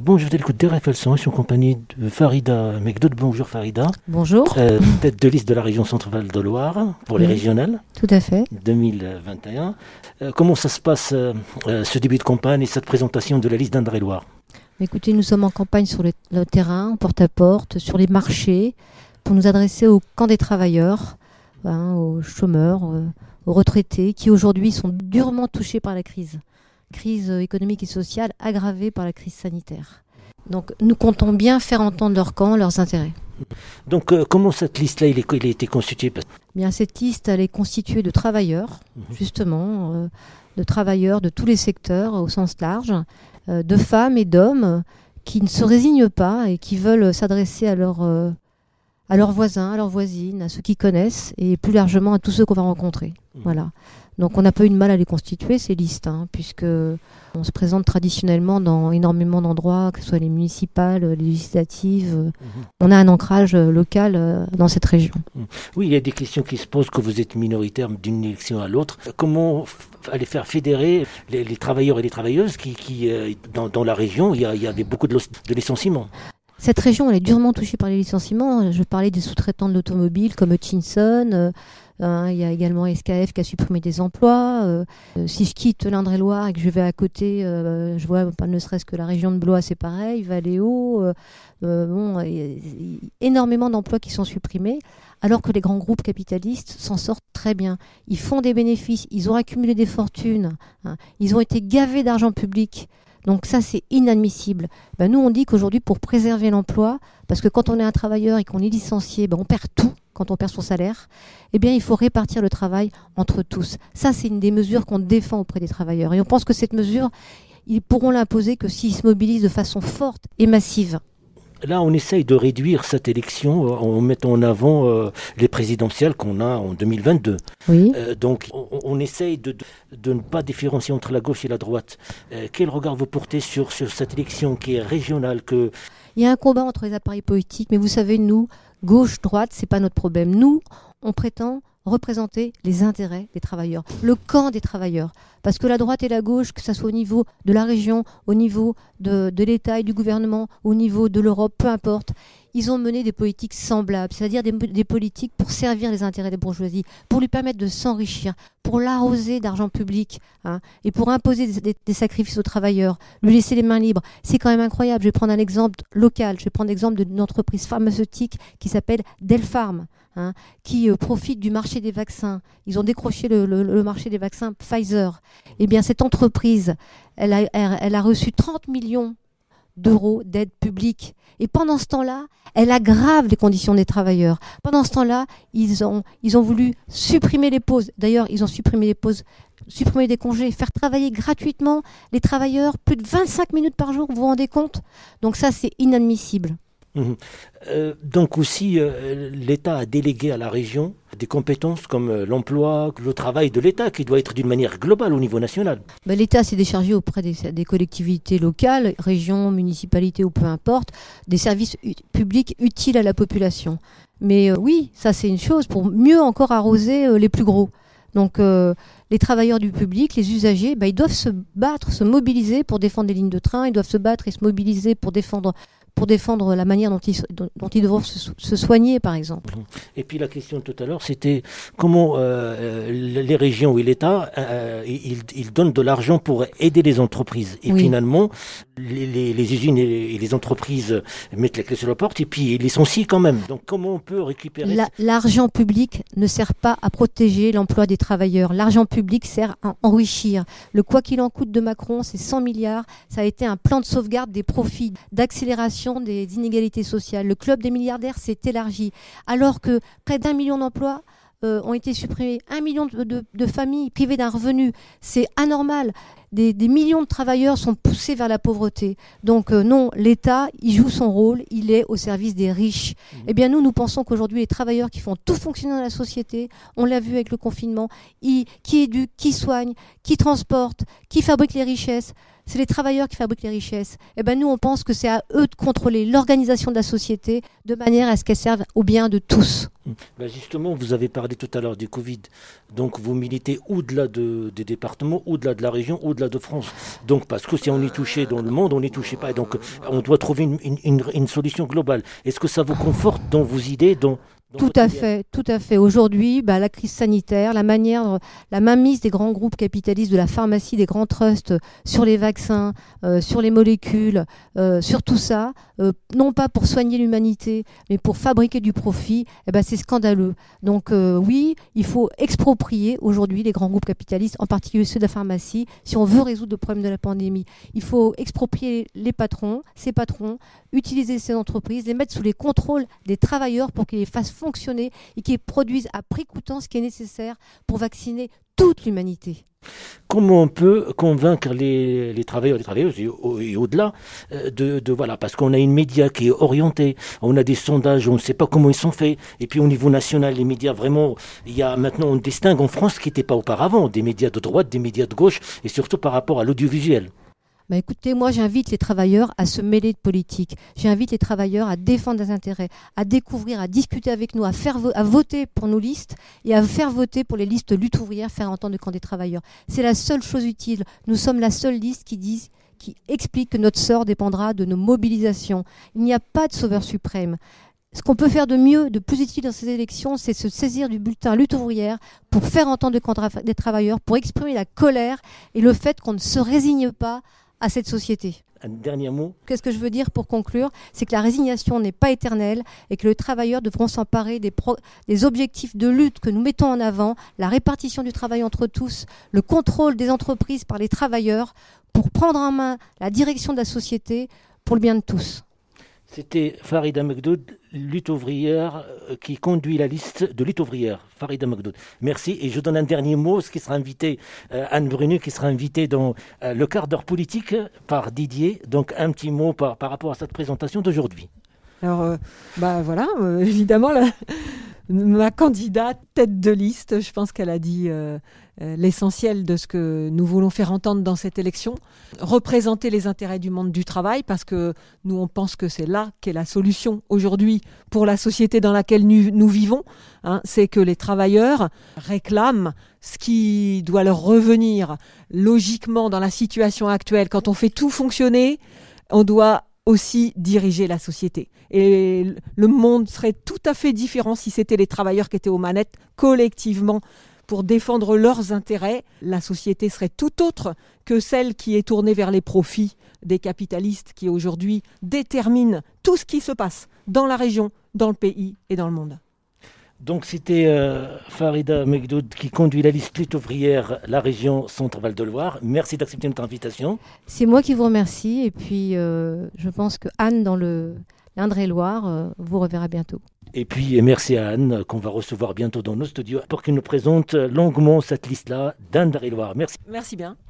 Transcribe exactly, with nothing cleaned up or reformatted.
Bonjour, je l'écoute d'R F L cent, je suis en compagnie de Farida Mekdoud. Bonjour Farida. Bonjour. Euh, tête de liste de la région Centre-Val de Loire pour les oui, régionales. Tout à fait. deux mille vingt et un. Euh, comment ça se passe euh, euh, ce début de campagne et cette présentation de la liste d'Indre-et-Loire? Écoutez, nous sommes en campagne sur le, le terrain, porte-à-porte, sur les marchés, pour nous adresser au camp des travailleurs, hein, aux chômeurs, euh, aux retraités, qui aujourd'hui sont durement touchés par la crise. Crise économique et sociale aggravée par la crise sanitaire. Donc nous comptons bien faire entendre leur camp, leurs intérêts. Donc euh, comment cette liste-là il, est, il a été constituée? Bien, cette liste elle est constituée de travailleurs, mmh. justement, euh, de travailleurs de tous les secteurs au sens large, euh, de femmes et d'hommes qui ne se résignent pas et qui veulent s'adresser à, leur, euh, à leurs voisins, à leurs voisines, à ceux qui connaissent et plus largement à tous ceux qu'on va rencontrer. Mmh. Voilà. Donc on n'a pas eu de mal à les constituer, ces listes, hein, puisque on se présente traditionnellement dans énormément d'endroits, que ce soit les municipales, les législatives. Mmh. On a un ancrage local euh, dans cette région. Oui, il y a des questions qui se posent que vous êtes minoritaire d'une élection à l'autre. Comment f- aller faire fédérer les, les travailleurs et les travailleuses qui, qui euh, dans, dans la région, il y a, il y a des, beaucoup de, de licenciements. Cette région, elle est durement touchée par les licenciements. Je parlais des sous-traitants de l'automobile comme Hutchinson. Euh, hein, il y a également S K F qui a supprimé des emplois. Euh, si je quitte l'Indre-et-Loire et que je vais à côté, euh, je vois pas ne serait-ce que la région de Blois, c'est pareil, Valéo. Euh, euh, bon, il y a énormément d'emplois qui sont supprimés, alors que les grands groupes capitalistes s'en sortent très bien. Ils font des bénéfices, ils ont accumulé des fortunes, hein, ils ont été gavés d'argent public. Donc ça, c'est inadmissible. Ben, nous, on dit qu'aujourd'hui, pour préserver l'emploi, parce que quand on est un travailleur et qu'on est licencié, ben, on perd tout quand on perd son salaire, eh bien, il faut répartir le travail entre tous. Ça, c'est une des mesures qu'on défend auprès des travailleurs. Et on pense que cette mesure, ils pourront l'imposer que s'ils se mobilisent de façon forte et massive. Là, on essaye de réduire cette élection euh, en mettant en avant euh, les présidentielles qu'on a en deux mille vingt-deux. Oui. Euh, donc, on, on essaye de, de, de ne pas différencier entre la gauche et la droite. Euh, quel regard vous portez sur, sur cette élection qui est régionale que... Il y a un combat entre les appareils politiques, mais vous savez, nous, gauche-droite, c'est pas notre problème. Nous, on prétend représenter les intérêts des travailleurs, le camp des travailleurs. Parce que la droite et la gauche, que ce soit au niveau de la région, au niveau de, de l'État et du gouvernement, au niveau de l'Europe, peu importe, ils ont mené des politiques semblables, c'est-à-dire des, des politiques pour servir les intérêts des bourgeoisies, pour lui permettre de s'enrichir, pour l'arroser d'argent public, hein, et pour imposer des, des, des sacrifices aux travailleurs, lui laisser les mains libres. C'est quand même incroyable. Je vais prendre un exemple local, je vais prendre l'exemple d'une entreprise pharmaceutique qui s'appelle Delpharm. Hein, qui euh, profitent du marché des vaccins. Ils ont décroché le, le, le marché des vaccins Pfizer. Eh bien, cette entreprise, elle a, elle, elle a reçu trente millions d'euros d'aide publique. Et pendant ce temps-là, elle aggrave les conditions des travailleurs. Pendant ce temps-là, ils ont, ils ont voulu supprimer les pauses. D'ailleurs, ils ont supprimé les pauses, supprimer des congés, faire travailler gratuitement les travailleurs plus de vingt-cinq minutes par jour. Vous vous rendez compte? Donc ça, c'est inadmissible. Mmh. Euh, donc aussi, euh, l'État a délégué à la région des compétences comme euh, l'emploi, le travail de l'État qui doit être d'une manière globale au niveau national. Ben, l'État s'est déchargé auprès des, des collectivités locales, régions, municipalités ou peu importe, des services u- publics utiles à la population. Mais euh, oui, ça c'est une chose pour mieux encore arroser euh, les plus gros. Donc euh, les travailleurs du public, les usagers, ben, ils doivent se battre, se mobiliser pour défendre les lignes de train, ils doivent se battre et se mobiliser pour défendre pour défendre la manière dont ils, dont, dont ils devront se, se soigner, par exemple. Et puis la question tout à l'heure, c'était comment euh, les régions et l'État, euh, ils, ils donnent de l'argent pour aider les entreprises. Et oui. Finalement, les, les, les usines et les entreprises mettent la clé sur la porte et puis ils licencient quand même. Donc comment on peut récupérer... La, l'argent public ne sert pas à protéger l'emploi des travailleurs. L'argent public sert à enrichir. Le quoi qu'il en coûte de Macron, c'est cent milliards. Ça a été un plan de sauvegarde des profits, d'accélération des inégalités sociales. Le club des milliardaires s'est élargi, alors que près d'un million d'emplois euh, ont été supprimés, un million de, de, de familles privées d'un revenu. C'est anormal. Des, des millions de travailleurs sont poussés vers la pauvreté. Donc euh, non, l'État, il joue son rôle, il est au service des riches. Mmh. Eh bien nous, nous pensons qu'aujourd'hui, les travailleurs qui font tout fonctionner dans la société, on l'a vu avec le confinement, ils, qui éduquent, qui soignent, qui transportent, qui fabriquent les richesses, c'est les travailleurs qui fabriquent les richesses. Et ben nous, on pense que c'est à eux de contrôler l'organisation de la société de manière à ce qu'elle serve au bien de tous. Ben justement, vous avez parlé tout à l'heure du Covid. Donc, vous militez au-delà de, des départements, au-delà de la région, au-delà de France. Donc, parce que si on est touché dans le monde, on n'est touché pas. Et donc, on doit trouver une, une, une, une solution globale. Est-ce que ça vous conforte dans vos idées, dans Tout à fait, tout à fait. Aujourd'hui, bah, la crise sanitaire, la manière, la mainmise des grands groupes capitalistes, de la pharmacie, des grands trusts sur les vaccins, euh, sur les molécules, euh, sur tout ça, euh, non pas pour soigner l'humanité, mais pour fabriquer du profit, eh ben, c'est scandaleux. Donc euh, oui, il faut exproprier aujourd'hui les grands groupes capitalistes, en particulier ceux de la pharmacie, si on veut résoudre le problème de la pandémie. Il faut exproprier les patrons, ces patrons, utiliser ces entreprises, les mettre sous les contrôles des travailleurs pour qu'ils les fassent fonctionner et qui produisent à prix coûtant ce qui est nécessaire pour vacciner toute l'humanité. Comment on peut convaincre les, les travailleurs, les travailleuses et, au, et au-delà de, de voilà, parce qu'on a une média qui est orientée, on a des sondages, on ne sait pas comment ils sont faits, et puis au niveau national, les médias vraiment, il y a maintenant on distingue en France ce qui n'était pas auparavant, des médias de droite, des médias de gauche, et surtout par rapport à l'audiovisuel. Bah écoutez, moi j'invite les travailleurs à se mêler de politique. J'invite les travailleurs à défendre des intérêts, à découvrir, à discuter avec nous, à faire vo- à voter pour nos listes et à faire voter pour les listes lutte ouvrière, faire entendre le camp des travailleurs. C'est la seule chose utile. Nous sommes la seule liste qui dit, qui explique que notre sort dépendra de nos mobilisations. Il n'y a pas de sauveur suprême. Ce qu'on peut faire de mieux, de plus utile dans ces élections, c'est se saisir du bulletin lutte ouvrière pour faire entendre le camp des travailleurs, pour exprimer la colère et le fait qu'on ne se résigne pas à cette société. Un dernier mot. Qu'est-ce que je veux dire pour conclure ? C'est que la résignation n'est pas éternelle et que les travailleurs devront s'emparer des, pro- des objectifs de lutte que nous mettons en avant, la répartition du travail entre tous, le contrôle des entreprises par les travailleurs pour prendre en main la direction de la société pour le bien de tous. C'était Farida Mekdoud, lutte ouvrière, qui conduit la liste de lutte ouvrière. Farida Mekdoud. Merci. Et je donne un dernier mot, ce qui sera invité, euh, Anne Brunu, qui sera invitée dans euh, le quart d'heure politique par Didier. Donc un petit mot par, par rapport à cette présentation d'aujourd'hui. Alors, euh, bah voilà, euh, évidemment, la, ma candidate tête de liste, je pense qu'elle a dit euh, euh, l'essentiel de ce que nous voulons faire entendre dans cette élection. Représenter les intérêts du monde du travail, parce que nous, on pense que c'est là qu'est la solution aujourd'hui pour la société dans laquelle nous, nous vivons. Hein, c'est que les travailleurs réclament ce qui doit leur revenir logiquement dans la situation actuelle. Quand on fait tout fonctionner, on doit aussi diriger la société. Et le monde serait tout à fait différent si c'était les travailleurs qui étaient aux manettes collectivement pour défendre leurs intérêts. La société serait tout autre que celle qui est tournée vers les profits des capitalistes qui aujourd'hui déterminent tout ce qui se passe dans la région, dans le pays et dans le monde. Donc c'était euh, Farida Mekdoud qui conduit la liste lutte ouvrière, la région Centre-Val de Loire. Merci d'accepter notre invitation. C'est moi qui vous remercie et puis euh, je pense que Anne dans le l'Indre-et-Loire euh, vous reverra bientôt. Et puis merci à Anne qu'on va recevoir bientôt dans nos studios pour qu'elle nous présente longuement cette liste-là d'Indre-et-Loire. Merci. Merci bien.